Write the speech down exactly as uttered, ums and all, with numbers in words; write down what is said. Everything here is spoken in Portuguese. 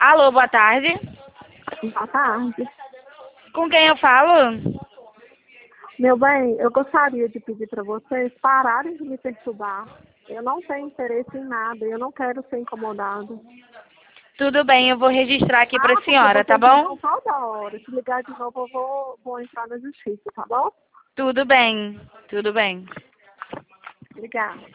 Alô, boa tarde. Boa tarde. Com quem eu falo? Meu bem, eu gostaria de pedir para vocês pararem de me perturbar. Eu não tenho interesse em nada, eu não quero ser incomodado. Tudo bem, eu vou registrar aqui pra Ah, porque senhora, tá vocês bom? ligam toda hora. Se ligar de novo, eu vou, vou entrar na justiça, tá bom? Tudo bem, tudo bem. Obrigada.